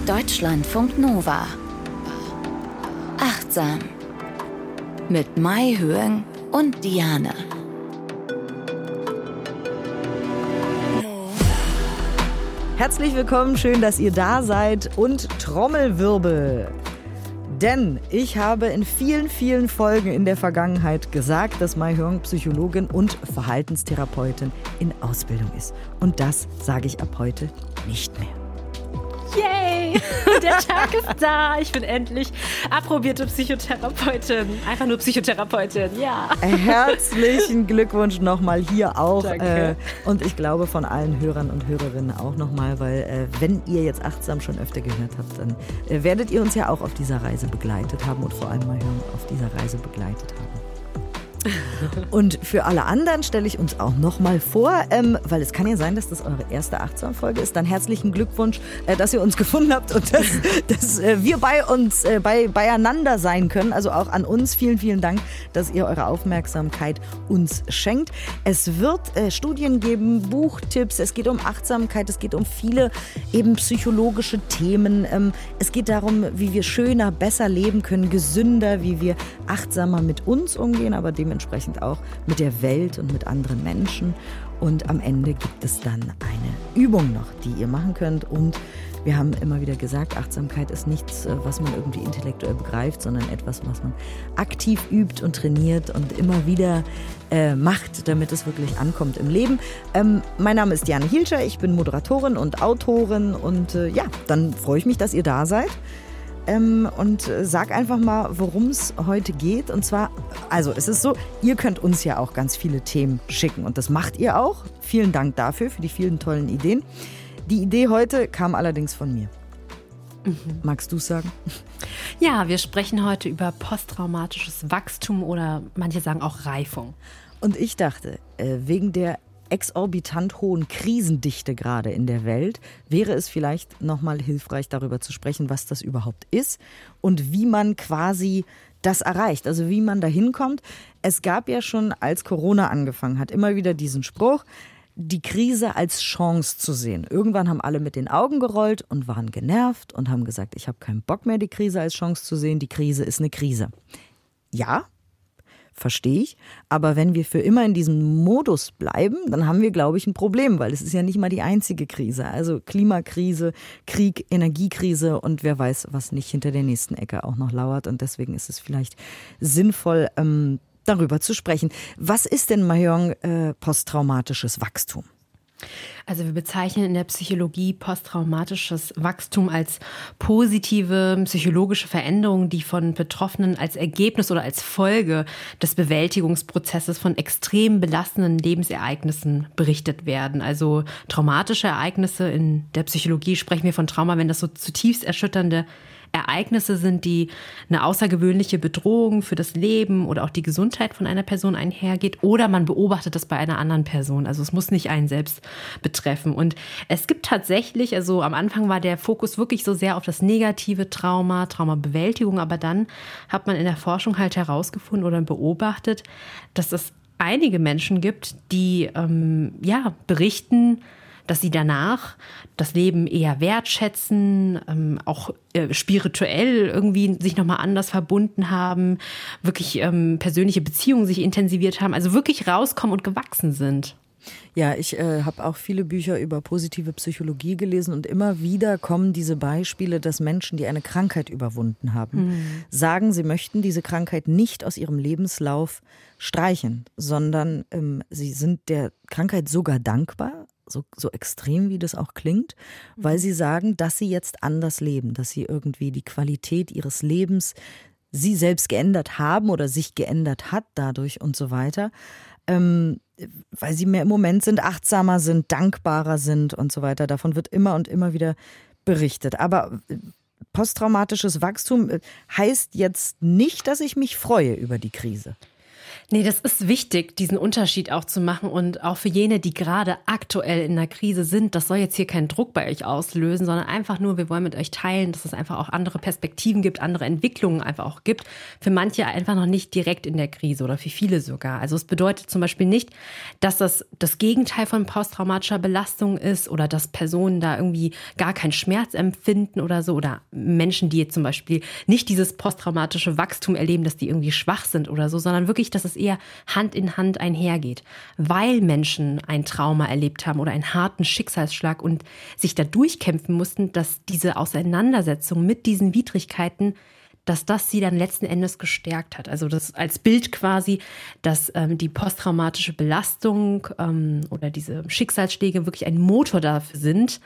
Deutschlandfunk Nova. Achtsam. Mit Mai Höeng und Diane. Herzlich willkommen, schön, dass ihr da seid und Trommelwirbel. Denn ich habe in vielen, vielen Folgen in der Vergangenheit gesagt, dass Mai Höeng Psychologin und Verhaltenstherapeutin in Ausbildung ist. Und das sage ich ab heute nicht mehr. Yay! Der Tag ist da. Ich bin endlich approbierte Psychotherapeutin. Einfach nur Psychotherapeutin, ja. Herzlichen Glückwunsch nochmal hier auch. Danke. Und ich glaube von allen Hörern und Hörerinnen auch nochmal, weil wenn ihr jetzt achtsam schon öfter gehört habt, dann werdet ihr uns ja auch auf dieser Reise begleitet haben und vor allem Mai Höeng auf dieser Reise begleitet haben. Und für alle anderen stelle ich uns auch nochmal vor, weil es kann ja sein, dass das eure erste Achtsam-Folge ist. Dann herzlichen Glückwunsch, dass ihr uns gefunden habt und dass wir beieinander sein können. Also auch an uns vielen, vielen Dank, dass ihr eure Aufmerksamkeit uns schenkt. Es wird Studien geben, Buchtipps, es geht um Achtsamkeit, es geht um viele eben psychologische Themen. Es geht darum, wie wir schöner, besser leben können, gesünder, wie wir achtsamer mit uns umgehen, aber dementsprechend auch mit der Welt und mit anderen Menschen. Und am Ende gibt es dann eine Übung noch, die ihr machen könnt. Und wir haben immer wieder gesagt, Achtsamkeit ist nichts, was man irgendwie intellektuell begreift, sondern etwas, was man aktiv übt und trainiert und immer wieder macht, damit es wirklich ankommt im Leben. Mein Name ist Diane Hielscher, ich bin Moderatorin und Autorin und dann freue ich mich, dass ihr da seid. Und sag einfach mal, worum es heute geht. Und zwar, also es ist so, ihr könnt uns ja auch ganz viele Themen schicken und das macht ihr auch. Vielen Dank dafür, für die vielen tollen Ideen. Die Idee heute kam allerdings von mir. Magst du es sagen? Ja, wir sprechen heute über posttraumatisches Wachstum oder manche sagen auch Reifung. Und ich dachte, wegen der exorbitant hohen Krisendichte gerade in der Welt, wäre es vielleicht nochmal hilfreich, darüber zu sprechen, was das überhaupt ist und wie man quasi das erreicht, also wie man da hinkommt. Es gab ja schon, als Corona angefangen hat, immer wieder diesen Spruch, die Krise als Chance zu sehen. Irgendwann haben alle mit den Augen gerollt und waren genervt und haben gesagt, ich habe keinen Bock mehr, die Krise als Chance zu sehen, die Krise ist eine Krise. Ja, verstehe ich. Aber wenn wir für immer in diesem Modus bleiben, dann haben wir, glaube ich, ein Problem, weil es ist ja nicht mal die einzige Krise. Also Klimakrise, Krieg, Energiekrise und wer weiß, was nicht hinter der nächsten Ecke auch noch lauert. Und deswegen ist es vielleicht sinnvoll, darüber zu sprechen. Was ist denn, Mai Höeng, posttraumatisches Wachstum? Also wir bezeichnen in der Psychologie posttraumatisches Wachstum als positive psychologische Veränderungen, die von Betroffenen als Ergebnis oder als Folge des Bewältigungsprozesses von extrem belastenden Lebensereignissen berichtet werden. Also traumatische Ereignisse, in der Psychologie sprechen wir von Trauma, wenn das so zutiefst erschütternde Ereignisse sind, die eine außergewöhnliche Bedrohung für das Leben oder auch die Gesundheit von einer Person einhergeht oder man beobachtet das bei einer anderen Person. Also es muss nicht einen selbst betreffen. Und es gibt tatsächlich, also am Anfang war der Fokus wirklich so sehr auf das negative Trauma, Traumabewältigung, aber dann hat man in der Forschung halt herausgefunden oder beobachtet, dass es einige Menschen gibt, die berichten, dass sie danach das Leben eher wertschätzen, auch spirituell irgendwie sich nochmal anders verbunden haben, wirklich persönliche Beziehungen sich intensiviert haben, also wirklich rauskommen und gewachsen sind. Ja, ich habe auch viele Bücher über positive Psychologie gelesen und immer wieder kommen diese Beispiele, dass Menschen, die eine Krankheit überwunden haben, sagen, sie möchten diese Krankheit nicht aus ihrem Lebenslauf streichen, sondern sie sind der Krankheit sogar dankbar, so extrem wie das auch klingt, weil sie sagen, dass sie jetzt anders leben, dass sie irgendwie die Qualität ihres Lebens sie selbst geändert haben oder sich geändert hat dadurch und so weiter, weil sie mehr im Moment sind, achtsamer sind, dankbarer sind und so weiter. Davon wird immer und immer wieder berichtet. Aber posttraumatisches Wachstum heißt jetzt nicht, dass ich mich freue über die Krise. Nee, das ist wichtig, diesen Unterschied auch zu machen und auch für jene, die gerade aktuell in der Krise sind. Das soll jetzt hier keinen Druck bei euch auslösen, sondern einfach nur, wir wollen mit euch teilen, dass es einfach auch andere Perspektiven gibt, andere Entwicklungen einfach auch gibt. Für manche einfach noch nicht direkt in der Krise oder für viele sogar. Also es bedeutet zum Beispiel nicht, dass das Gegenteil von posttraumatischer Belastung ist oder dass Personen da irgendwie gar keinen Schmerz empfinden oder so oder Menschen, die jetzt zum Beispiel nicht dieses posttraumatische Wachstum erleben, dass die irgendwie schwach sind oder so, sondern wirklich, dass es eher Hand in Hand einhergeht, weil Menschen ein Trauma erlebt haben oder einen harten Schicksalsschlag und sich da durchkämpfen mussten, dass diese Auseinandersetzung mit diesen Widrigkeiten, dass das sie dann letzten Endes gestärkt hat. Also das als Bild quasi, dass die posttraumatische Belastung oder diese Schicksalsschläge wirklich ein Motor dafür sind,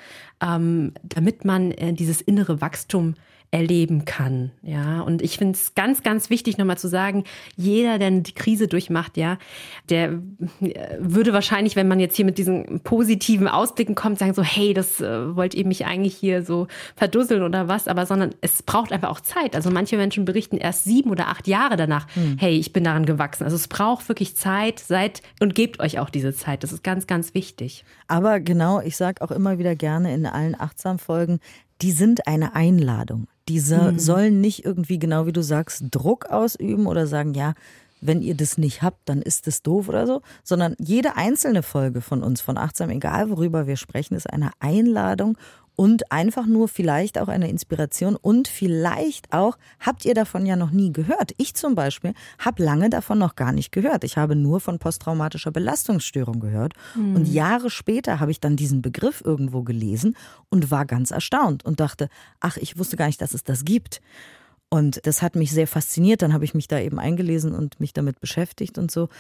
damit man dieses innere Wachstum erleben kann, ja. Und ich finde es ganz, ganz wichtig, nochmal zu sagen, jeder, der die Krise durchmacht, ja, der würde wahrscheinlich, wenn man jetzt hier mit diesen positiven Ausblicken kommt, sagen so, hey, das wollt ihr mich eigentlich hier so verdusseln oder was, aber sondern es braucht einfach auch Zeit. Also manche Menschen berichten erst 7 oder 8 Jahre danach, hey, ich bin daran gewachsen. Also es braucht wirklich Zeit, und gebt euch auch diese Zeit. Das ist ganz, ganz wichtig. Aber genau, ich sage auch immer wieder gerne in allen Achtsam-Folgen, die sind eine Einladung. Die sollen nicht irgendwie, genau wie du sagst, Druck ausüben oder sagen, ja, wenn ihr das nicht habt, dann ist das doof oder so, sondern jede einzelne Folge von uns, von Achtsam, egal worüber wir sprechen, ist eine Einladung und einfach nur vielleicht auch eine Inspiration und vielleicht auch, habt ihr davon ja noch nie gehört. Ich zum Beispiel habe lange davon noch gar nicht gehört. Ich habe nur von posttraumatischer Belastungsstörung gehört und Jahre später habe ich dann diesen Begriff irgendwo gelesen und war ganz erstaunt und dachte, ach, ich wusste gar nicht, dass es das gibt. Und das hat mich sehr fasziniert. Dann habe ich mich da eben eingelesen und mich damit beschäftigt und so,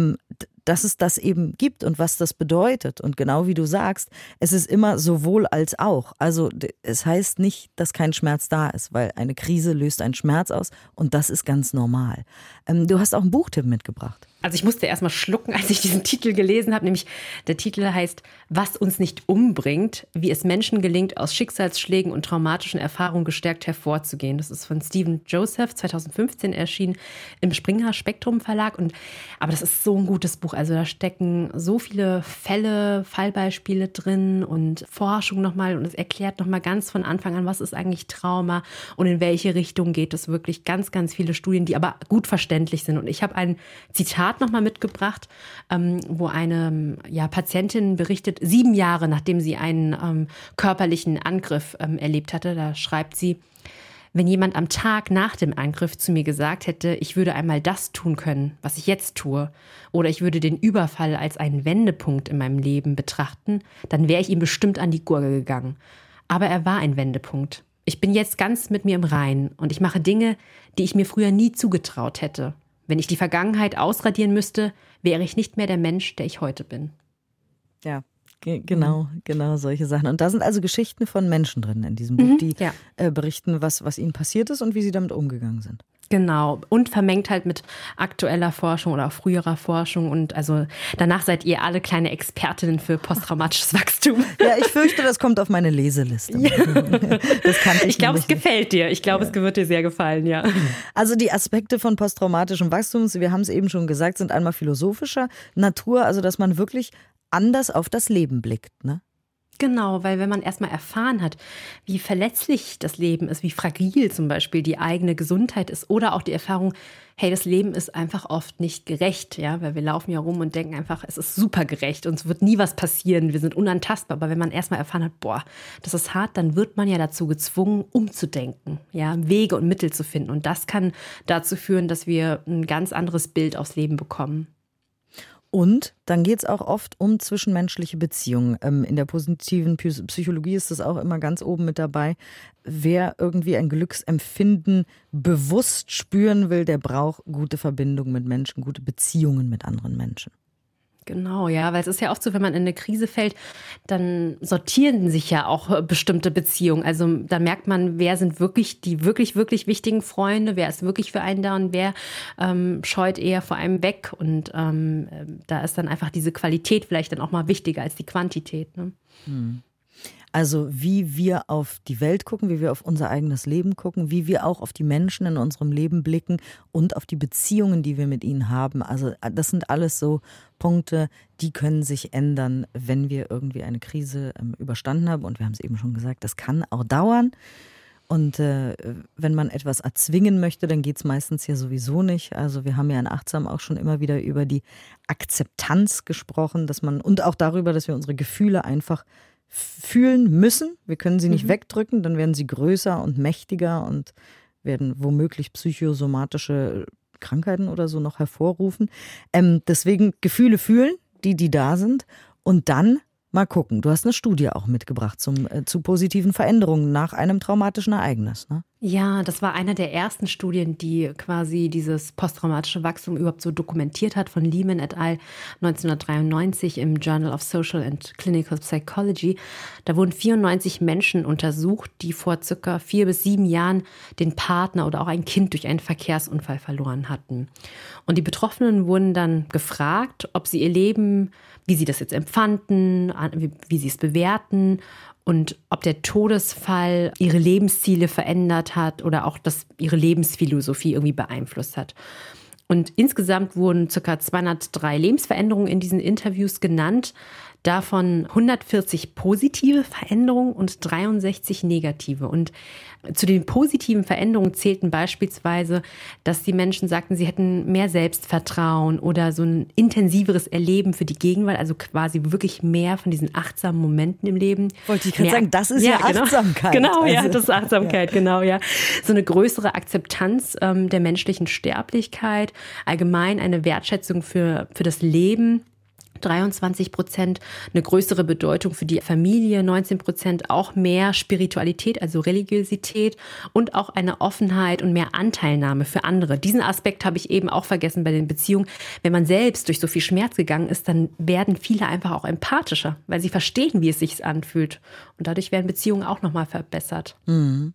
dass es das eben gibt und was das bedeutet. Und genau wie du sagst, es ist immer sowohl als auch. Also es heißt nicht, dass kein Schmerz da ist, weil eine Krise löst einen Schmerz aus und das ist ganz normal. Du hast auch einen Buchtipp mitgebracht. Also ich musste erst mal schlucken, als ich diesen Titel gelesen habe, nämlich der Titel heißt Was uns nicht umbringt, wie es Menschen gelingt, aus Schicksalsschlägen und traumatischen Erfahrungen gestärkt hervorzugehen. Das ist von Stephen Joseph, 2015 erschienen im Springer Spektrum Verlag. Aber das ist so ein gutes Buch. Also da stecken so viele Fälle, Fallbeispiele drin und Forschung nochmal und es erklärt nochmal ganz von Anfang an, was ist eigentlich Trauma und in welche Richtung geht es wirklich. Ganz, ganz viele Studien, die aber gut verständlich sind. Und ich habe ein Zitat nochmal mitgebracht, wo eine Patientin berichtet, 7 Jahre nachdem sie einen körperlichen Angriff erlebt hatte, da schreibt sie, wenn jemand am Tag nach dem Angriff zu mir gesagt hätte, ich würde einmal das tun können, was ich jetzt tue, oder ich würde den Überfall als einen Wendepunkt in meinem Leben betrachten, dann wäre ich ihm bestimmt an die Gurgel gegangen. Aber er war ein Wendepunkt. Ich bin jetzt ganz mit mir im Reinen und ich mache Dinge, die ich mir früher nie zugetraut hätte. Wenn ich die Vergangenheit ausradieren müsste, wäre ich nicht mehr der Mensch, der ich heute bin. Ja, genau solche Sachen. Und da sind also Geschichten von Menschen drin in diesem Buch, die berichten, was ihnen passiert ist und wie sie damit umgegangen sind. Genau. Und vermengt halt mit aktueller Forschung oder auch früherer Forschung. Und also danach seid ihr alle kleine Expertinnen für posttraumatisches Wachstum. Ja, ich fürchte, das kommt auf meine Leseliste. Ja. Das kannte ich glaube, es gefällt dir. Ich glaube, es wird dir sehr gefallen, ja. Also die Aspekte von posttraumatischem Wachstum, wir haben es eben schon gesagt, sind einmal philosophischer Natur, also dass man wirklich anders auf das Leben blickt, ne? Genau, weil wenn man erstmal erfahren hat, wie verletzlich das Leben ist, wie fragil zum Beispiel die eigene Gesundheit ist oder auch die Erfahrung, hey, das Leben ist einfach oft nicht gerecht, ja, weil wir laufen ja rum und denken einfach, es ist super gerecht, uns wird nie was passieren, wir sind unantastbar. Aber wenn man erstmal erfahren hat, boah, das ist hart, dann wird man ja dazu gezwungen, umzudenken, ja, Wege und Mittel zu finden. Und das kann dazu führen, dass wir ein ganz anderes Bild aufs Leben bekommen. Und dann geht es auch oft um zwischenmenschliche Beziehungen. In der positiven Psychologie ist das auch immer ganz oben mit dabei. Wer irgendwie ein Glücksempfinden bewusst spüren will, der braucht gute Verbindungen mit Menschen, gute Beziehungen mit anderen Menschen. Genau, ja, weil es ist ja oft so, wenn man in eine Krise fällt, dann sortieren sich ja auch bestimmte Beziehungen. Also da merkt man, wer sind wirklich die wirklich, wirklich wichtigen Freunde, wer ist wirklich für einen da und wer scheut eher vor einem weg. Und da ist dann einfach diese Qualität vielleicht dann auch mal wichtiger als die Quantität. Ne? Also wie wir auf die Welt gucken, wie wir auf unser eigenes Leben gucken, wie wir auch auf die Menschen in unserem Leben blicken und auf die Beziehungen, die wir mit ihnen haben. Also das sind alles so Punkte, die können sich ändern, wenn wir irgendwie eine Krise überstanden haben. Und wir haben es eben schon gesagt, das kann auch dauern. Und wenn man etwas erzwingen möchte, dann geht es meistens ja sowieso nicht. Also wir haben ja in Achtsam auch schon immer wieder über die Akzeptanz gesprochen, dass man und auch darüber, dass wir unsere Gefühle einfach fühlen müssen. Wir können sie nicht wegdrücken, dann werden sie größer und mächtiger und werden womöglich psychosomatische Krankheiten oder so noch hervorrufen. Deswegen Gefühle fühlen, die da sind, und dann mal gucken. Du hast eine Studie auch mitgebracht zu positiven Veränderungen nach einem traumatischen Ereignis, ne? Ja, das war eine der ersten Studien, die quasi dieses posttraumatische Wachstum überhaupt so dokumentiert hat, von Lehman et al. 1993 im Journal of Social and Clinical Psychology. Da wurden 94 Menschen untersucht, die vor circa 4 bis 7 Jahren den Partner oder auch ein Kind durch einen Verkehrsunfall verloren hatten. Und die Betroffenen wurden dann gefragt, ob sie ihr Leben, wie sie das jetzt empfanden, wie sie es bewerten und ob der Todesfall ihre Lebensziele verändert hat oder auch ihre Lebensphilosophie irgendwie beeinflusst hat. Und insgesamt wurden ca. 203 Lebensveränderungen in diesen Interviews genannt, davon 140 positive Veränderungen und 63 negative. Und zu den positiven Veränderungen zählten beispielsweise, dass die Menschen sagten, sie hätten mehr Selbstvertrauen oder so ein intensiveres Erleben für die Gegenwart, also quasi wirklich mehr von diesen achtsamen Momenten im Leben. Wollte ich gerade sagen, das ist ja Achtsamkeit. Genau, ja, das ist Achtsamkeit, genau, ja. So eine größere Akzeptanz der menschlichen Sterblichkeit, allgemein eine Wertschätzung für das Leben. 23%, eine größere Bedeutung für die Familie, 19% auch mehr Spiritualität, also Religiosität und auch eine Offenheit und mehr Anteilnahme für andere. Diesen Aspekt habe ich eben auch vergessen bei den Beziehungen. Wenn man selbst durch so viel Schmerz gegangen ist, dann werden viele einfach auch empathischer, weil sie verstehen, wie es sich anfühlt. Und dadurch werden Beziehungen auch nochmal verbessert. Mhm.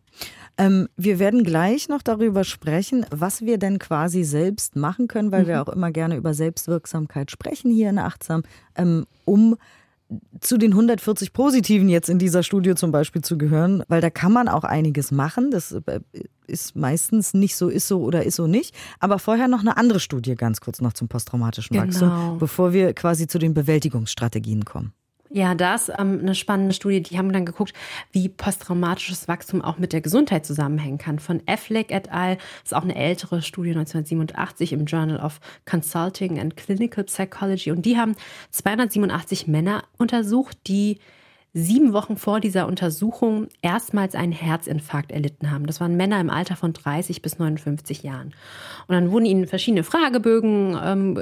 Wir werden gleich noch darüber sprechen, was wir denn quasi selbst machen können, weil wir auch immer gerne über Selbstwirksamkeit sprechen hier in Achtsam, um zu den 140 Positiven jetzt in dieser Studie zum Beispiel zu gehören, weil da kann man auch einiges machen. Das ist meistens nicht so, ist so oder ist so nicht. Aber vorher noch eine andere Studie ganz kurz noch zum posttraumatischen Wachstum, bevor wir quasi zu den Bewältigungsstrategien kommen. Ja, da ist eine spannende Studie, die haben dann geguckt, wie posttraumatisches Wachstum auch mit der Gesundheit zusammenhängen kann. Von Affleck et al. Das ist auch eine ältere Studie, 1987 im Journal of Consulting and Clinical Psychology. Und die haben 287 Männer untersucht, die 7 Wochen vor dieser Untersuchung erstmals einen Herzinfarkt erlitten haben. Das waren Männer im Alter von 30 bis 59 Jahren. Und dann wurden ihnen verschiedene Fragebögen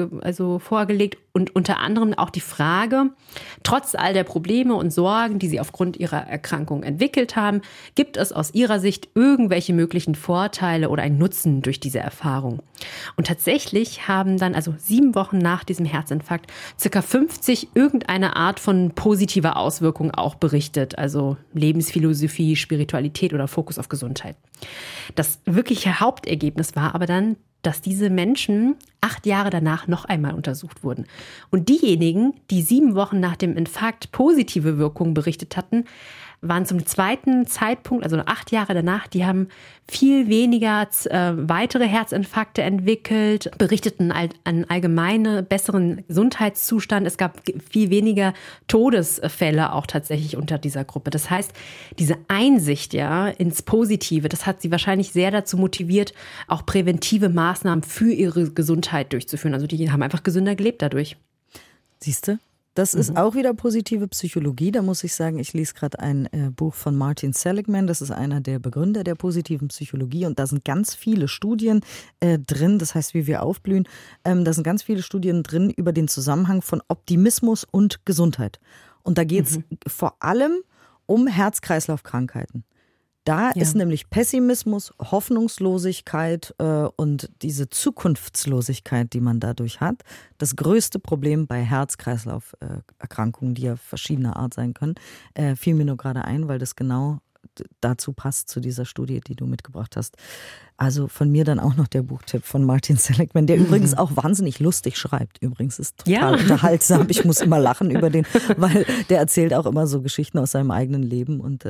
vorgelegt und unter anderem auch die Frage, trotz all der Probleme und Sorgen, die sie aufgrund ihrer Erkrankung entwickelt haben, gibt es aus ihrer Sicht irgendwelche möglichen Vorteile oder einen Nutzen durch diese Erfahrung? Und tatsächlich haben dann, also 7 Wochen nach diesem Herzinfarkt, ca. 50 irgendeine Art von positiver Auswirkung auch berichtet, also Lebensphilosophie, Spiritualität oder Fokus auf Gesundheit. Das wirkliche Hauptergebnis war aber dann, dass diese Menschen 8 Jahre danach noch einmal untersucht wurden. Und diejenigen, die 7 Wochen nach dem Infarkt positive Wirkungen berichtet hatten, waren zum zweiten Zeitpunkt, also 8 Jahre danach, die haben viel weniger weitere Herzinfarkte entwickelt, berichteten einen allgemeinen besseren Gesundheitszustand. Es gab viel weniger Todesfälle auch tatsächlich unter dieser Gruppe. Das heißt, diese Einsicht ins Positive, das hat sie wahrscheinlich sehr dazu motiviert, auch präventive Maßnahmen für ihre Gesundheit durchzuführen. Also die haben einfach gesünder gelebt dadurch. Siehst du? Das ist auch wieder positive Psychologie. Da muss ich sagen, ich lese gerade ein Buch von Martin Seligman. Das ist einer der Begründer der positiven Psychologie. Und da sind ganz viele Studien drin. Das heißt, wie wir aufblühen. Da sind ganz viele Studien drin über den Zusammenhang von Optimismus und Gesundheit. Und da geht es vor allem um Herz-Kreislauf-Krankheiten. Da ist nämlich Pessimismus, Hoffnungslosigkeit und diese Zukunftslosigkeit, die man dadurch hat, das größte Problem bei Herz-Kreislauf-Erkrankungen, die ja verschiedener Art sein können. Fiel mir nur gerade ein, weil das genau dazu passt, zu dieser Studie, die du mitgebracht hast. Also von mir dann auch noch der Buchtipp von Martin Seligman, der übrigens auch wahnsinnig lustig schreibt. Übrigens ist total unterhaltsam. Ich muss immer lachen über den, weil der erzählt auch immer so Geschichten aus seinem eigenen Leben und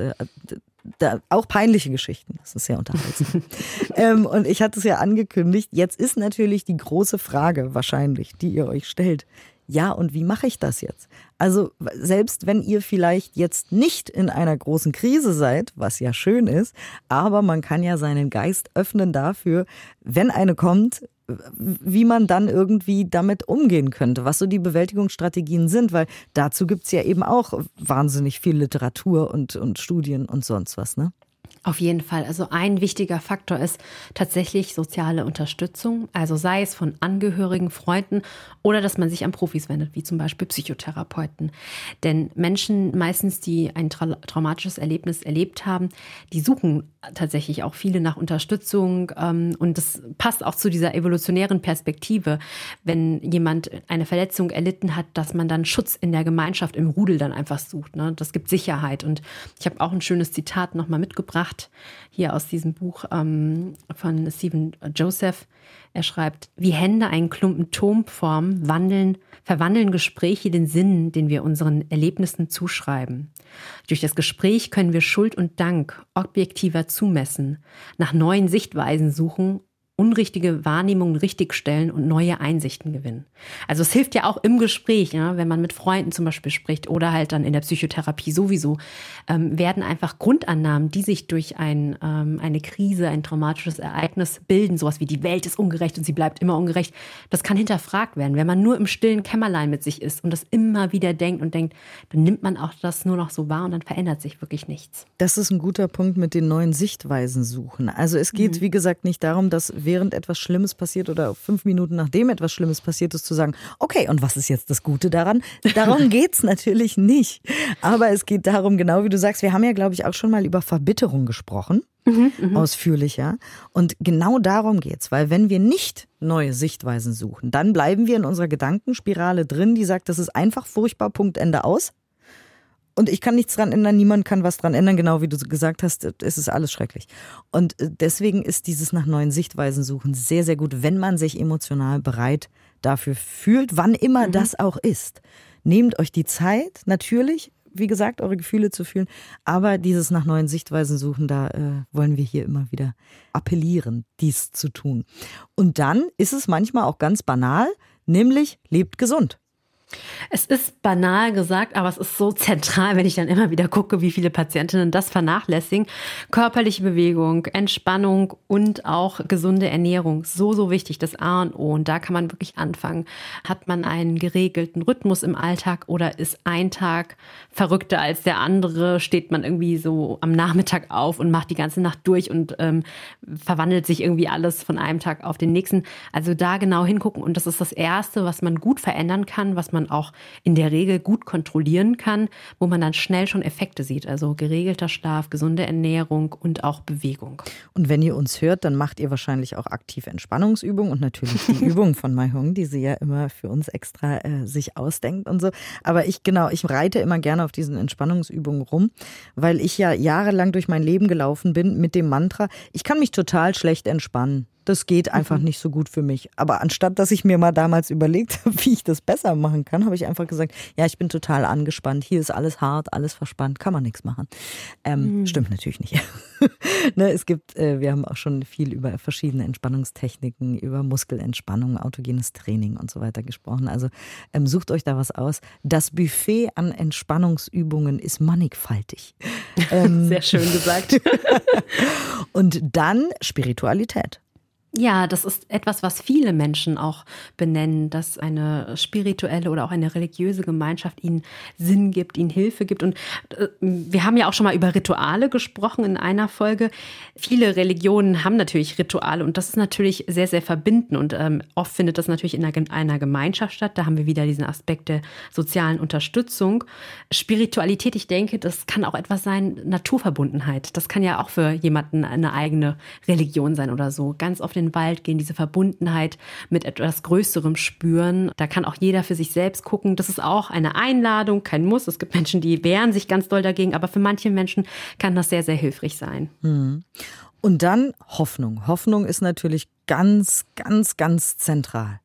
auch peinliche Geschichten. Das ist sehr unterhaltsam. Und ich hatte es ja angekündigt, jetzt ist natürlich die große Frage wahrscheinlich, die ihr euch stellt. Ja, und wie mache ich das jetzt? Also selbst wenn ihr vielleicht jetzt nicht in einer großen Krise seid, was ja schön ist, aber man kann ja seinen Geist öffnen dafür, wenn eine kommt, wie man dann irgendwie damit umgehen könnte, was so die Bewältigungsstrategien sind, weil dazu gibt's ja eben auch wahnsinnig viel Literatur und Studien und sonst was, ne? Auf jeden Fall. Also ein wichtiger Faktor ist tatsächlich soziale Unterstützung. Also sei es von Angehörigen, Freunden oder dass man sich an Profis wendet, wie zum Beispiel Psychotherapeuten. Denn Menschen meistens, die ein traumatisches Erlebnis erlebt haben, die suchen tatsächlich auch viele nach Unterstützung. Und das passt auch zu dieser evolutionären Perspektive. Wenn jemand eine Verletzung erlitten hat, dass man dann Schutz in der Gemeinschaft, im Rudel dann einfach sucht. Ne? Das gibt Sicherheit. Und ich habe auch ein schönes Zitat nochmal mitgebracht. Hier aus diesem Buch von Stephen Joseph. Er schreibt, wie Hände einen Klumpen Ton formen, verwandeln Gespräche den Sinn, den wir unseren Erlebnissen zuschreiben. Durch das Gespräch können wir Schuld und Dank objektiver zumessen, nach neuen Sichtweisen suchen, unrichtige Wahrnehmungen richtigstellen und neue Einsichten gewinnen. Also es hilft ja auch im Gespräch, ja, wenn man mit Freunden zum Beispiel spricht oder halt dann in der Psychotherapie sowieso, werden einfach Grundannahmen, die sich durch eine Krise, ein traumatisches Ereignis bilden, sowas wie die Welt ist ungerecht und sie bleibt immer ungerecht, das kann hinterfragt werden. Wenn man nur im stillen Kämmerlein mit sich ist und das immer wieder denkt, dann nimmt man auch das nur noch so wahr und dann verändert sich wirklich nichts. Das ist ein guter Punkt mit den neuen Sichtweisen suchen. Also es geht, wie gesagt, nicht darum, dass während etwas Schlimmes passiert oder 5 Minuten nachdem etwas Schlimmes passiert ist, zu sagen, okay, und was ist jetzt das Gute daran? Darum geht's natürlich nicht. Aber es geht darum, genau wie du sagst, wir haben ja, glaube ich, auch schon mal über Verbitterung gesprochen, ausführlicher. Und genau darum geht's, weil wenn wir nicht neue Sichtweisen suchen, dann bleiben wir in unserer Gedankenspirale drin, die sagt, das ist einfach furchtbar, Punkt, Ende, aus. Und ich kann nichts dran ändern, niemand kann was dran ändern, genau wie du gesagt hast, es ist alles schrecklich. Und deswegen ist dieses nach neuen Sichtweisen suchen sehr, sehr gut, wenn man sich emotional bereit dafür fühlt, wann immer das auch ist. Nehmt euch die Zeit, natürlich, wie gesagt, eure Gefühle zu fühlen, aber dieses nach neuen Sichtweisen suchen, da wollen wir hier immer wieder appellieren, dies zu tun. Und dann ist es manchmal auch ganz banal, nämlich lebt gesund. Es ist banal gesagt, aber es ist so zentral, wenn ich dann immer wieder gucke, wie viele Patientinnen das vernachlässigen. Körperliche Bewegung, Entspannung und auch gesunde Ernährung. So wichtig, das A und O. Und da kann man wirklich anfangen. Hat man einen geregelten Rhythmus im Alltag oder ist ein Tag verrückter als der andere? Steht man irgendwie so am Nachmittag auf und macht die ganze Nacht durch und verwandelt sich irgendwie alles von einem Tag auf den nächsten? Also da genau hingucken. Und das ist das Erste, was man gut verändern kann, was man auch in der Regel gut kontrollieren kann, wo man dann schnell schon Effekte sieht. Also geregelter Schlaf, gesunde Ernährung und auch Bewegung. Und wenn ihr uns hört, dann macht ihr wahrscheinlich auch aktiv Entspannungsübungen und natürlich die Übungen von Mai Hong, die sie ja immer für uns extra sich ausdenkt und so. Aber ich reite immer gerne auf diesen Entspannungsübungen rum, weil ich ja jahrelang durch mein Leben gelaufen bin mit dem Mantra, ich kann mich total schlecht entspannen. Das geht einfach nicht so gut für mich. Aber anstatt, dass ich mir mal damals überlegt habe, wie ich das besser machen kann, habe ich einfach gesagt, ja, ich bin total angespannt. Hier ist alles hart, alles verspannt, kann man nichts machen. Stimmt natürlich nicht. Ne, wir haben auch schon viel über verschiedene Entspannungstechniken, über Muskelentspannung, autogenes Training und so weiter gesprochen. Also sucht euch da was aus. Das Buffet an Entspannungsübungen ist mannigfaltig. Sehr schön gesagt. Und dann Spiritualität. Ja, das ist etwas, was viele Menschen auch benennen, dass eine spirituelle oder auch eine religiöse Gemeinschaft ihnen Sinn gibt, ihnen Hilfe gibt. Und wir haben ja auch schon mal über Rituale gesprochen in einer Folge. Viele Religionen haben natürlich Rituale und das ist natürlich sehr, sehr verbindend. Und oft findet das natürlich in einer Gemeinschaft statt. Da haben wir wieder diesen Aspekt der sozialen Unterstützung. Spiritualität, ich denke, das kann auch etwas sein, Naturverbundenheit. Das kann ja auch für jemanden eine eigene Religion sein oder so. Ganz oft in in den Wald gehen, diese Verbundenheit mit etwas Größerem spüren. Da kann auch jeder für sich selbst gucken. Das ist auch eine Einladung, kein Muss. Es gibt Menschen, die wehren sich ganz doll dagegen, aber für manche Menschen kann das sehr, sehr hilfreich sein. Und dann Hoffnung. Hoffnung ist natürlich ganz, ganz, ganz zentral.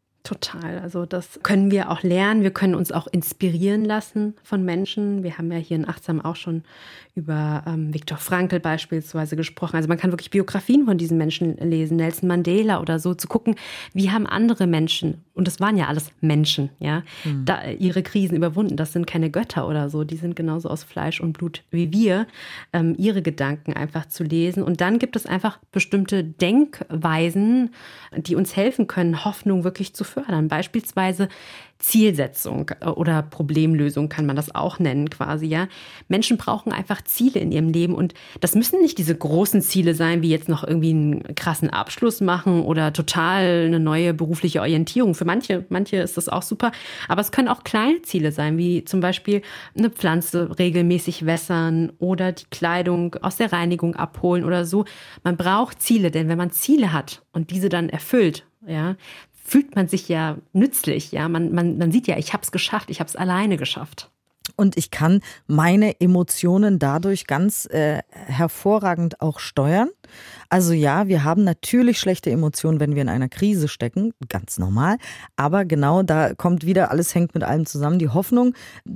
Total. Also das können wir auch lernen. Wir können uns auch inspirieren lassen von Menschen. Wir haben ja hier in Achtsam auch schon über Viktor Frankl beispielsweise gesprochen. Also man kann wirklich Biografien von diesen Menschen lesen, Nelson Mandela oder so, zu gucken, wie haben andere Menschen, und das waren ja alles Menschen, ja, da ihre Krisen überwunden. Das sind keine Götter oder so, die sind genauso aus Fleisch und Blut wie wir, ihre Gedanken einfach zu lesen. Und dann gibt es einfach bestimmte Denkweisen, die uns helfen können, Hoffnung wirklich zu fördern. Beispielsweise Zielsetzung oder Problemlösung kann man das auch nennen quasi, ja. Menschen brauchen einfach Ziele in ihrem Leben und das müssen nicht diese großen Ziele sein, wie jetzt noch irgendwie einen krassen Abschluss machen oder total eine neue berufliche Orientierung. Für manche ist das auch super, aber es können auch kleine Ziele sein, wie zum Beispiel eine Pflanze regelmäßig wässern oder die Kleidung aus der Reinigung abholen oder so. Man braucht Ziele, denn wenn man Ziele hat und diese dann erfüllt, ja, fühlt man sich ja nützlich, ja. Man sieht ja, ich habe es geschafft, ich habe es alleine geschafft. Und ich kann meine Emotionen dadurch ganz hervorragend auch steuern. Also ja, wir haben natürlich schlechte Emotionen, wenn wir in einer Krise stecken, ganz normal. Aber genau, da kommt wieder, alles hängt mit allem zusammen, die Hoffnung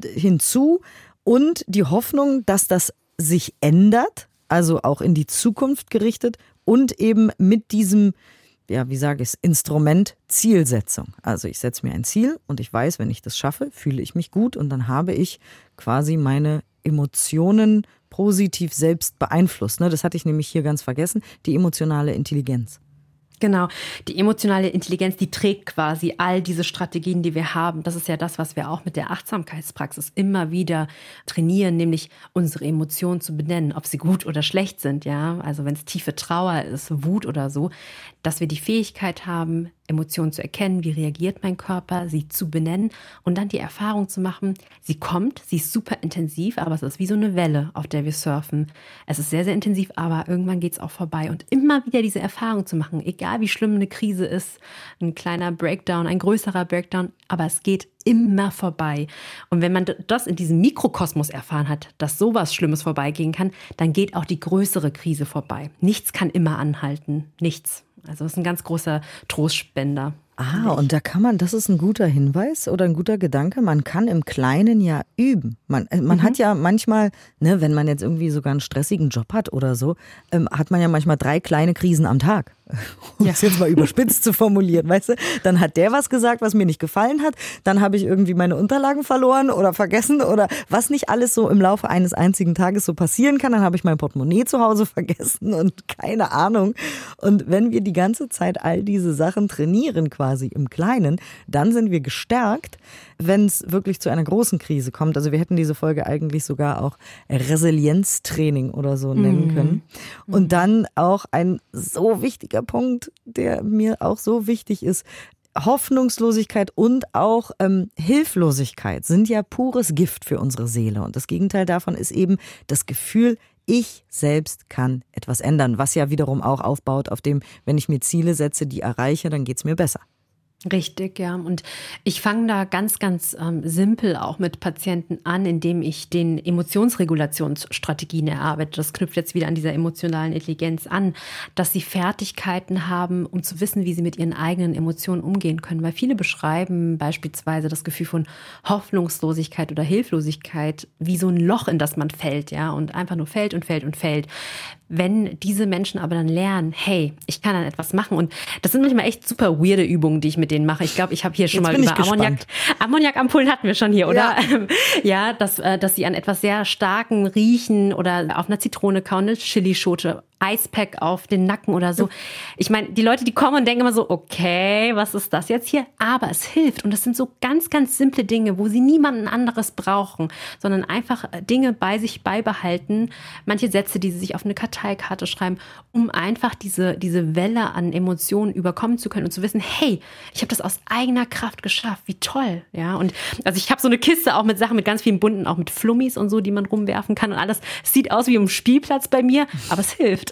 hinzu und die Hoffnung, dass das sich ändert, also auch in die Zukunft gerichtet und eben mit diesem, ja, wie sage ich es, Instrument Zielsetzung. Also ich setze mir ein Ziel und ich weiß, wenn ich das schaffe, fühle ich mich gut und dann habe ich quasi meine Emotionen positiv selbst beeinflusst. Das hatte ich nämlich hier ganz vergessen, die emotionale Intelligenz. Genau, die emotionale Intelligenz, die trägt quasi all diese Strategien, die wir haben. Das ist ja das, was wir auch mit der Achtsamkeitspraxis immer wieder trainieren, nämlich unsere Emotionen zu benennen, ob sie gut oder schlecht sind. Ja, also wenn es tiefe Trauer ist, Wut oder so, dass wir die Fähigkeit haben, Emotionen zu erkennen, wie reagiert mein Körper, sie zu benennen und dann die Erfahrung zu machen, sie kommt, sie ist super intensiv, aber es ist wie so eine Welle, auf der wir surfen. Es ist sehr, sehr intensiv, aber irgendwann geht es auch vorbei. Und immer wieder diese Erfahrung zu machen, egal wie schlimm eine Krise ist, ein kleiner Breakdown, ein größerer Breakdown, aber es geht immer vorbei. Und wenn man das in diesem Mikrokosmos erfahren hat, dass sowas Schlimmes vorbeigehen kann, dann geht auch die größere Krise vorbei. Nichts kann immer anhalten, nichts. Also das ist ein ganz großer Trostspender. Und da kann man, das ist ein guter Hinweis oder ein guter Gedanke, man kann im Kleinen ja üben. Man hat ja manchmal, wenn man jetzt irgendwie sogar einen stressigen Job hat oder so, hat man ja manchmal 3 kleine Krisen am Tag. Um es jetzt mal überspitzt zu formulieren, weißt du? Dann hat der was gesagt, was mir nicht gefallen hat, dann habe ich irgendwie meine Unterlagen verloren oder vergessen oder was nicht alles so im Laufe eines einzigen Tages so passieren kann, dann habe ich mein Portemonnaie zu Hause vergessen und keine Ahnung. Und wenn wir die ganze Zeit all diese Sachen trainieren quasi im Kleinen, dann sind wir gestärkt, wenn es wirklich zu einer großen Krise kommt. Also wir hätten diese Folge eigentlich sogar auch Resilienztraining oder so nennen können. Und dann auch ein so wichtiger Punkt, der mir auch so wichtig ist, Hoffnungslosigkeit und auch Hilflosigkeit sind ja pures Gift für unsere Seele. Und das Gegenteil davon ist eben das Gefühl, ich selbst kann etwas ändern, was ja wiederum auch aufbaut auf dem, wenn ich mir Ziele setze, die erreiche, dann geht's mir besser. Richtig, ja. Und ich fange da ganz, ganz simpel auch mit Patienten an, indem ich den Emotionsregulationsstrategien erarbeite. Das knüpft jetzt wieder an dieser emotionalen Intelligenz an, dass sie Fertigkeiten haben, um zu wissen, wie sie mit ihren eigenen Emotionen umgehen können. Weil viele beschreiben beispielsweise das Gefühl von Hoffnungslosigkeit oder Hilflosigkeit wie so ein Loch, in das man fällt, ja, und einfach nur fällt und fällt und fällt. Wenn diese Menschen aber dann lernen, hey, ich kann dann etwas machen, und das sind manchmal echt super weirde Übungen, die ich mit denen mache. Ich glaube, ich habe hier schon mal über Ammoniakampullen hatten wir schon hier, oder? Ja, dass sie an etwas sehr Starken riechen oder auf einer Zitrone kauen, eine Chilischote, Eispack auf den Nacken oder so. Ich meine, die Leute, die kommen und denken immer so, okay, was ist das jetzt hier? Aber es hilft, und das sind so ganz, ganz simple Dinge, wo sie niemanden anderes brauchen, sondern einfach Dinge bei sich beibehalten, manche Sätze, die sie sich auf eine Karteikarte schreiben, um einfach diese Welle an Emotionen überkommen zu können und zu wissen, hey, ich habe das aus eigener Kraft geschafft, wie toll, ja. Und also ich habe so eine Kiste auch mit Sachen, mit ganz vielen bunten, auch mit Flummis und so, die man rumwerfen kann und alles. Es sieht aus wie ein Spielplatz bei mir, aber es hilft.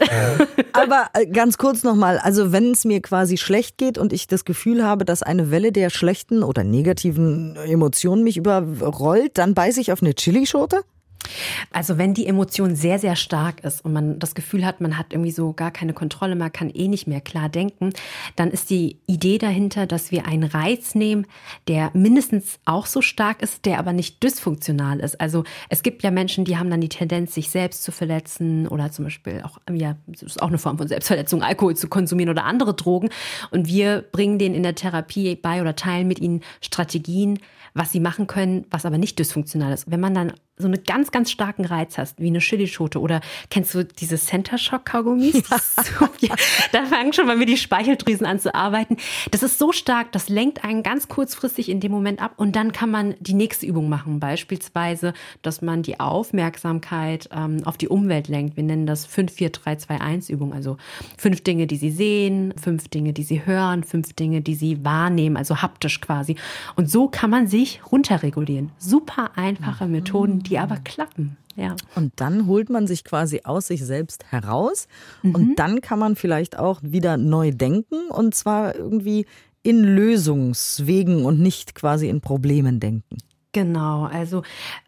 Aber ganz kurz nochmal, also wenn es mir quasi schlecht geht und ich das Gefühl habe, dass eine Welle der schlechten oder negativen Emotionen mich überrollt, dann beiße ich auf eine Chilischote? Also wenn die Emotion sehr, sehr stark ist und man das Gefühl hat, man hat irgendwie so gar keine Kontrolle, man kann nicht mehr klar denken, dann ist die Idee dahinter, dass wir einen Reiz nehmen, der mindestens auch so stark ist, der aber nicht dysfunktional ist. Also es gibt ja Menschen, die haben dann die Tendenz, sich selbst zu verletzen oder zum Beispiel auch, ja, das ist auch eine Form von Selbstverletzung, Alkohol zu konsumieren oder andere Drogen. Und wir bringen denen in der Therapie bei oder teilen mit ihnen Strategien, was sie machen können, was aber nicht dysfunktional ist. Wenn man dann so einen ganz, ganz starken Reiz hast, wie eine Chilischote oder kennst du diese Center Shock Kaugummis? Ja, da fangen schon bei mir die Speicheldrüsen an zu arbeiten. Das ist so stark, das lenkt einen ganz kurzfristig in dem Moment ab und dann kann man die nächste Übung machen. Beispielsweise, dass man die Aufmerksamkeit auf die Umwelt lenkt. Wir nennen das 5-4-3-2-1-Übung. Also 5 Dinge, die Sie sehen, 5 Dinge, die Sie hören, 5 Dinge, die Sie wahrnehmen, also haptisch quasi. Und so kann man sich runterregulieren. Super einfache Methoden, die aber klappen. Ja. Und dann holt man sich quasi aus sich selbst heraus und dann kann man vielleicht auch wieder neu denken und zwar irgendwie in Lösungswegen und nicht quasi in Problemen denken. Genau, also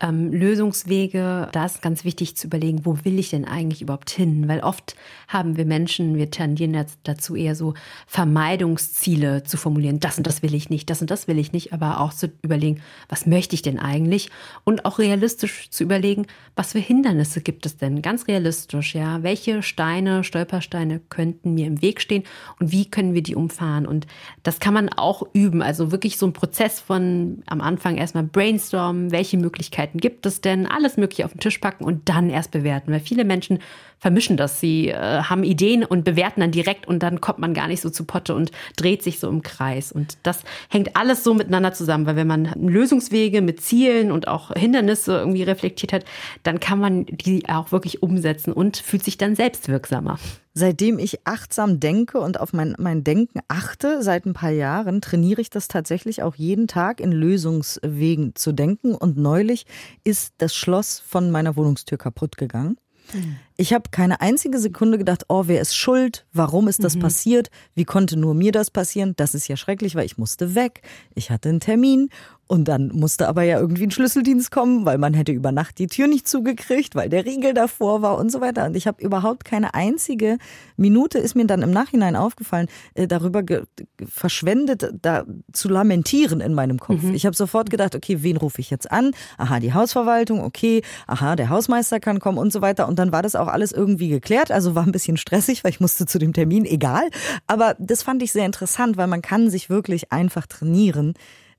Lösungswege, da ist ganz wichtig zu überlegen, wo will ich denn eigentlich überhaupt hin? Weil oft haben wir Menschen, wir tendieren dazu eher so Vermeidungsziele zu formulieren. Das und das will ich nicht, das und das will ich nicht, aber auch zu überlegen, was möchte ich denn eigentlich? Und auch realistisch zu überlegen, was für Hindernisse gibt es denn? Ganz realistisch, ja. Welche Steine, Stolpersteine könnten mir im Weg stehen und wie können wir die umfahren? Und das kann man auch üben, also wirklich so ein Prozess von am Anfang erstmal brainstormen, welche Möglichkeiten gibt es denn, alles Mögliche auf den Tisch packen und dann erst bewerten. Weil viele Menschen vermischen das. Sie haben Ideen und bewerten dann direkt und dann kommt man gar nicht so zu Potte und dreht sich so im Kreis. Und das hängt alles so miteinander zusammen, weil wenn man Lösungswege mit Zielen und auch Hindernisse irgendwie reflektiert hat, dann kann man die auch wirklich umsetzen und fühlt sich dann selbstwirksamer. Seitdem ich achtsam denke und auf mein Denken achte, seit ein paar Jahren, trainiere ich das tatsächlich auch jeden Tag in Lösungswegen zu denken. Und neulich ist das Schloss von meiner Wohnungstür kaputt gegangen. Ich habe keine einzige Sekunde gedacht, oh, wer ist schuld? Warum ist das passiert? Wie konnte nur mir das passieren? Das ist ja schrecklich, weil ich musste weg. Ich hatte einen Termin und dann musste aber ja irgendwie ein Schlüsseldienst kommen, weil man hätte über Nacht die Tür nicht zugekriegt, weil der Riegel davor war und so weiter. Und ich habe überhaupt keine einzige Minute, ist mir dann im Nachhinein aufgefallen, darüber verschwendet, da zu lamentieren in meinem Kopf. Ich habe sofort gedacht, okay, wen rufe ich jetzt an? Aha, die Hausverwaltung, okay, aha, der Hausmeister kann kommen und so weiter. Und dann war das auch alles irgendwie geklärt, also war ein bisschen stressig, weil ich musste zu dem Termin, egal. Aber das fand ich sehr interessant, weil man kann sich wirklich einfach trainieren,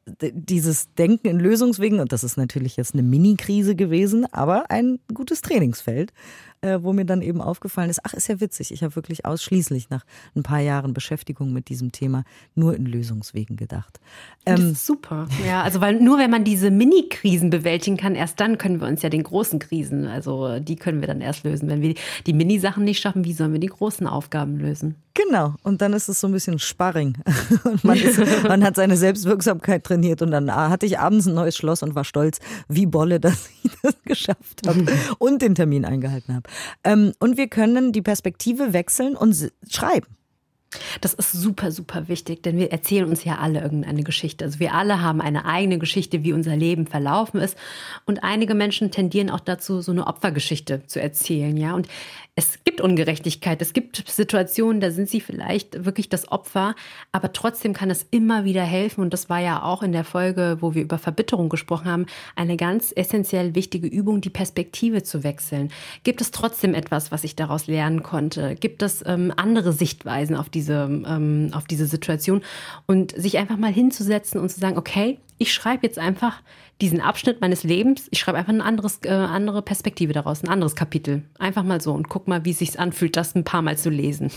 dieses Denken in Lösungswegen, und das ist natürlich jetzt eine Mini-Krise gewesen, aber ein gutes Trainingsfeld, wo mir dann eben aufgefallen ist, ach, ist ja witzig, ich habe wirklich ausschließlich nach ein paar Jahren Beschäftigung mit diesem Thema nur in Lösungswegen gedacht. Das ist super. Ja, also weil nur wenn man diese Mini-Krisen bewältigen kann, erst dann können wir uns ja den großen Krisen, also die können wir dann erst lösen. Wenn wir die Mini-Sachen nicht schaffen, wie sollen wir die großen Aufgaben lösen? Genau, und dann ist es so ein bisschen Sparring und man hat seine Selbstwirksamkeit trainiert und dann hatte ich abends ein neues Schloss und war stolz wie Bolle, dass ich das geschafft habe und den Termin eingehalten habe. Und wir können die Perspektive wechseln und schreiben. Das ist super, super wichtig, denn wir erzählen uns ja alle irgendeine Geschichte. Also wir alle haben eine eigene Geschichte, wie unser Leben verlaufen ist. Und einige Menschen tendieren auch dazu, so eine Opfergeschichte zu erzählen, ja. Und es gibt Ungerechtigkeit, es gibt Situationen, da sind sie vielleicht wirklich das Opfer, aber trotzdem kann es immer wieder helfen. Und das war ja auch in der Folge, wo wir über Verbitterung gesprochen haben, eine ganz essentiell wichtige Übung, die Perspektive zu wechseln. Gibt es trotzdem etwas, was ich daraus lernen konnte? Gibt es andere Sichtweisen auf diese Situation? Und sich einfach mal hinzusetzen und zu sagen, okay, ich schreibe jetzt einfach diesen Abschnitt meines Lebens, ich schreibe einfach eine andere Perspektive daraus, ein anderes Kapitel. Einfach mal so und guck mal, wie es sich anfühlt, das ein paar Mal zu lesen.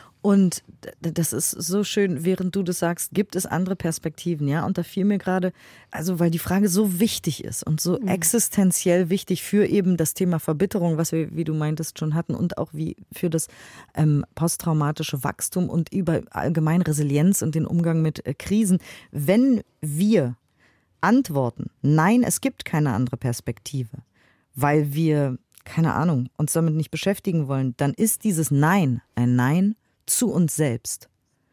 Und das ist so schön, während du das sagst, gibt es andere Perspektiven, ja? Und da fiel mir gerade, also weil die Frage so wichtig ist und so existenziell wichtig für eben das Thema Verbitterung, was wir, wie du meintest, schon hatten und auch wie für das posttraumatische Wachstum und über allgemein Resilienz und den Umgang mit Krisen. Wenn wir antworten, nein, es gibt keine andere Perspektive, weil wir keine Ahnung, uns damit nicht beschäftigen wollen, dann ist dieses Nein ein Nein zu uns selbst.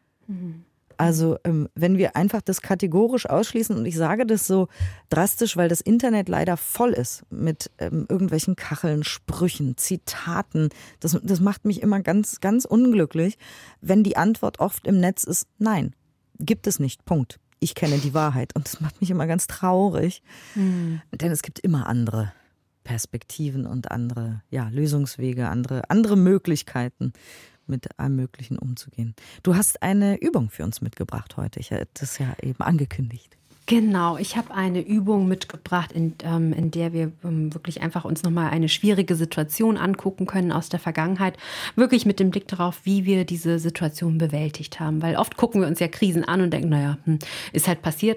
Also wenn wir einfach das kategorisch ausschließen, und ich sage das so drastisch, weil das Internet leider voll ist mit irgendwelchen Kacheln, Sprüchen, Zitaten, das macht mich immer ganz, ganz unglücklich, wenn die Antwort oft im Netz ist, nein, gibt es nicht, Punkt. Ich kenne die Wahrheit und das macht mich immer ganz traurig, denn es gibt immer andere Perspektiven und andere Lösungswege, andere Möglichkeiten, mit allem Möglichen umzugehen. Du hast eine Übung für uns mitgebracht heute. Ich hatte das ja eben angekündigt. Genau, ich habe eine Übung mitgebracht, in der wir wirklich einfach uns nochmal eine schwierige Situation angucken können aus der Vergangenheit. Wirklich mit dem Blick darauf, wie wir diese Situation bewältigt haben. Weil oft gucken wir uns ja Krisen an und denken, naja, ist halt passiert.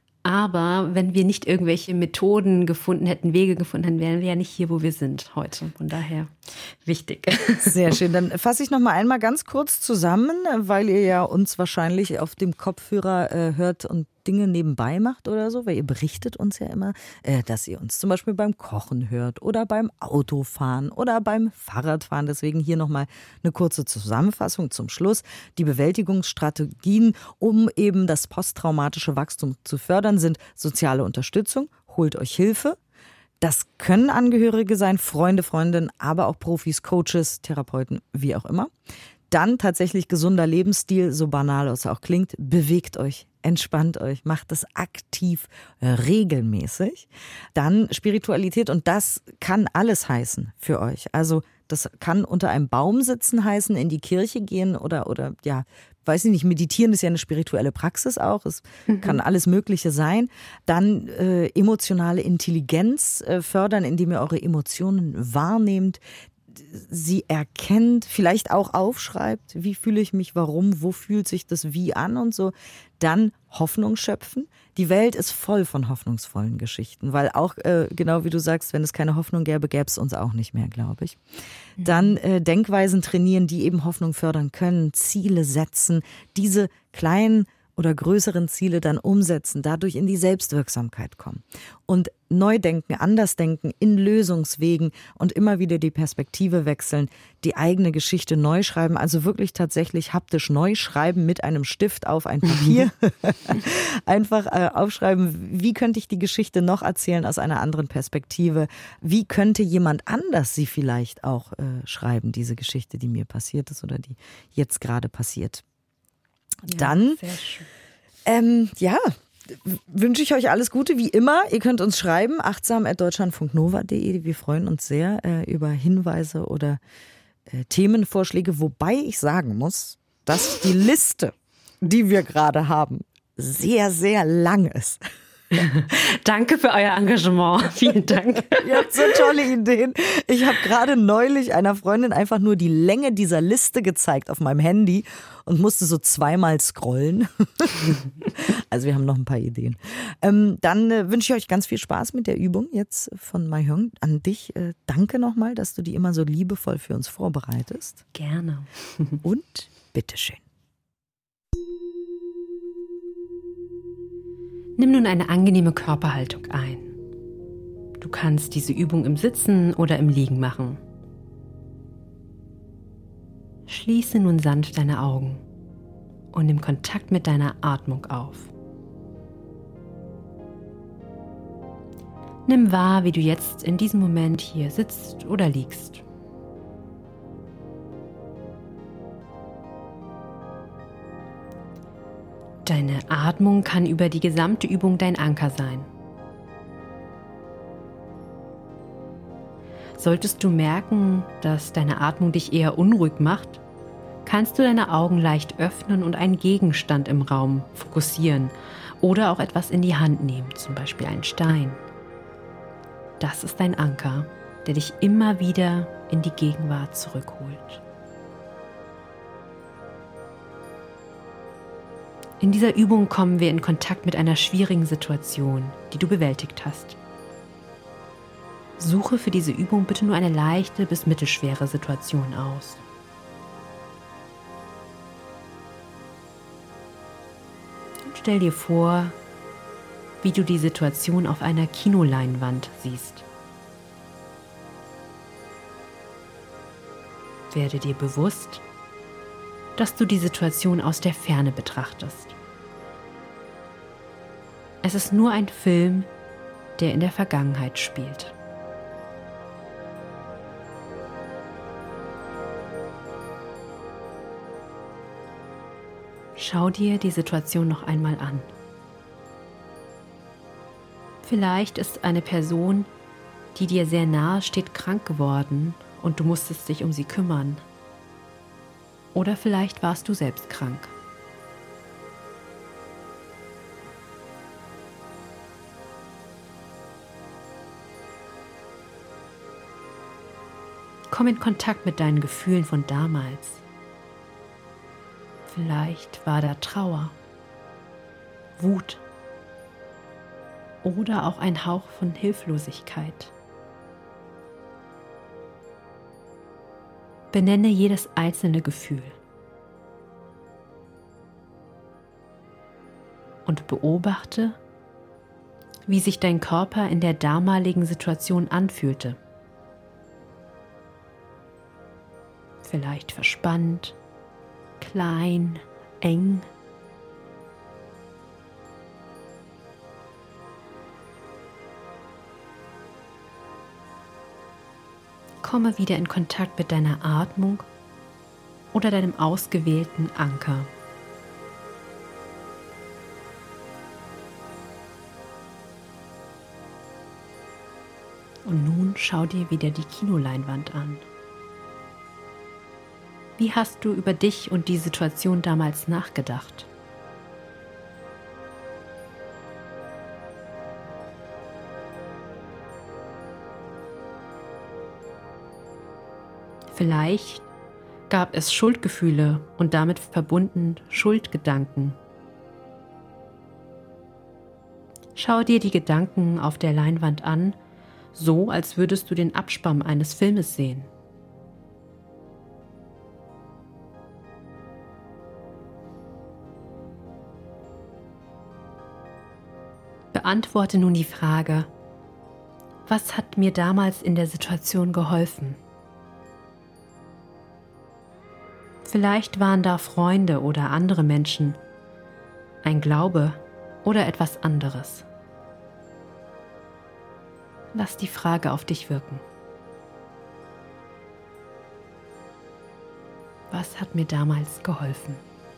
Aber wenn wir nicht irgendwelche Methoden gefunden hätten, Wege gefunden hätten, wären wir ja nicht hier, wo wir sind heute. Von daher wichtig. Sehr schön. Dann fasse ich noch mal einmal ganz kurz zusammen, weil ihr ja uns wahrscheinlich auf dem Kopfhörer hört und Dinge nebenbei macht oder so, weil ihr berichtet uns ja immer, dass ihr uns zum Beispiel beim Kochen hört oder beim Autofahren oder beim Fahrradfahren. Deswegen hier nochmal eine kurze Zusammenfassung zum Schluss. Die Bewältigungsstrategien, um eben das posttraumatische Wachstum zu fördern, sind soziale Unterstützung, holt euch Hilfe. Das können Angehörige sein, Freunde, Freundinnen, aber auch Profis, Coaches, Therapeuten, wie auch immer. Dann tatsächlich gesunder Lebensstil, so banal es auch klingt, bewegt euch, entspannt euch, macht das aktiv, regelmäßig. Dann Spiritualität, und das kann alles heißen für euch. Also das kann unter einem Baum sitzen heißen, in die Kirche gehen oder weiß ich nicht, meditieren ist ja eine spirituelle Praxis auch. Es kann alles Mögliche sein. Dann emotionale Intelligenz fördern, indem ihr eure Emotionen wahrnehmt, sie erkennt, vielleicht auch aufschreibt, wie fühle ich mich, warum, wo fühlt sich das wie an und so. Dann Hoffnung schöpfen. Die Welt ist voll von hoffnungsvollen Geschichten, weil auch, genau wie du sagst, wenn es keine Hoffnung gäbe, gäbe es uns auch nicht mehr, glaube ich. Dann Denkweisen trainieren, die eben Hoffnung fördern können, Ziele setzen, diese kleinen oder größeren Ziele dann umsetzen, dadurch in die Selbstwirksamkeit kommen. Und neu denken, anders denken, in Lösungswegen und immer wieder die Perspektive wechseln, die eigene Geschichte neu schreiben, also wirklich tatsächlich haptisch neu schreiben mit einem Stift auf ein Papier. Einfach aufschreiben, wie könnte ich die Geschichte noch erzählen aus einer anderen Perspektive? Wie könnte jemand anders sie vielleicht auch schreiben, diese Geschichte, die mir passiert ist oder die jetzt gerade passiert? Dann, wünsche ich euch alles Gute, wie immer. Ihr könnt uns schreiben, achtsam@deutschlandfunknova.de. Wir freuen uns sehr über Hinweise oder Themenvorschläge, wobei ich sagen muss, dass die Liste, die wir gerade haben, sehr, sehr lang ist. Danke für euer Engagement. Vielen Dank. Ihr habt so tolle Ideen. Ich habe gerade neulich einer Freundin einfach nur die Länge dieser Liste gezeigt auf meinem Handy und musste so zweimal scrollen. Also wir haben noch ein paar Ideen. Dann wünsche ich euch ganz viel Spaß mit der Übung jetzt von Mahjong. An dich danke nochmal, dass du die immer so liebevoll für uns vorbereitest. Gerne. Und bitteschön. Nimm nun eine angenehme Körperhaltung ein. Du kannst diese Übung im Sitzen oder im Liegen machen. Schließe nun sanft deine Augen und nimm Kontakt mit deiner Atmung auf. Nimm wahr, wie du jetzt in diesem Moment hier sitzt oder liegst. Deine Atmung kann über die gesamte Übung dein Anker sein. Solltest du merken, dass deine Atmung dich eher unruhig macht, kannst du deine Augen leicht öffnen und einen Gegenstand im Raum fokussieren oder auch etwas in die Hand nehmen, zum Beispiel einen Stein. Das ist dein Anker, der dich immer wieder in die Gegenwart zurückholt. In dieser Übung kommen wir in Kontakt mit einer schwierigen Situation, die du bewältigt hast. Suche für diese Übung bitte nur eine leichte bis mittelschwere Situation aus. Und stell dir vor, wie du die Situation auf einer Kinoleinwand siehst. Werde dir bewusst, dass du die Situation aus der Ferne betrachtest. Es ist nur ein Film, der in der Vergangenheit spielt. Schau dir die Situation noch einmal an. Vielleicht ist eine Person, die dir sehr nahe steht, krank geworden und du musstest dich um sie kümmern. Oder vielleicht warst du selbst krank. Komm in Kontakt mit deinen Gefühlen von damals. Vielleicht war da Trauer, Wut oder auch ein Hauch von Hilflosigkeit. Benenne jedes einzelne Gefühl und beobachte, wie sich dein Körper in der damaligen Situation anfühlte. Vielleicht verspannt, klein, eng. Komme wieder in Kontakt mit deiner Atmung oder deinem ausgewählten Anker. Und nun schau dir wieder die Kinoleinwand an. Wie hast du über dich und die Situation damals nachgedacht? Vielleicht gab es Schuldgefühle und damit verbunden Schuldgedanken. Schau dir die Gedanken auf der Leinwand an, so als würdest du den Abspann eines Filmes sehen. Beantworte nun die Frage: Was hat mir damals in der Situation geholfen? Vielleicht waren da Freunde oder andere Menschen, ein Glaube oder etwas anderes. Lass die Frage auf dich wirken. Was hat mir damals geholfen?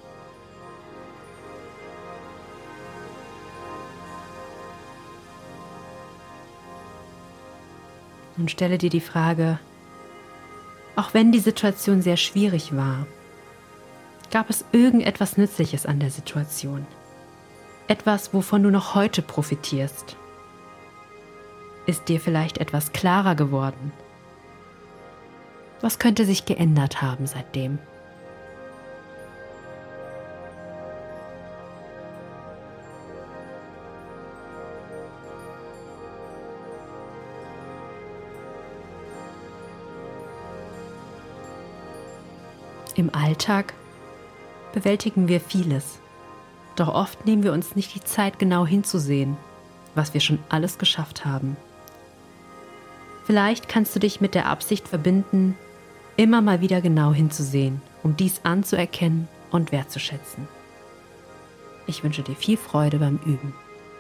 Nun stelle dir die Frage: Auch wenn die Situation sehr schwierig war, gab es irgendetwas Nützliches an der Situation? Etwas, wovon du noch heute profitierst? Ist dir vielleicht etwas klarer geworden? Was könnte sich geändert haben seitdem? Im Alltag bewältigen wir vieles, doch oft nehmen wir uns nicht die Zeit, genau hinzusehen, was wir schon alles geschafft haben. Vielleicht kannst du dich mit der Absicht verbinden, immer mal wieder genau hinzusehen, um dies anzuerkennen und wertzuschätzen. Ich wünsche dir viel Freude beim Üben.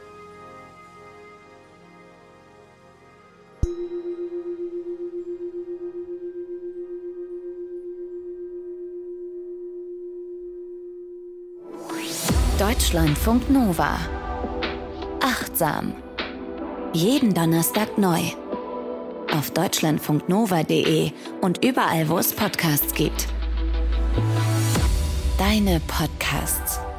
Deutschlandfunk Nova. Achtsam. Jeden Donnerstag neu. Auf deutschlandfunknova.de und überall, wo es Podcasts gibt. Deine Podcasts.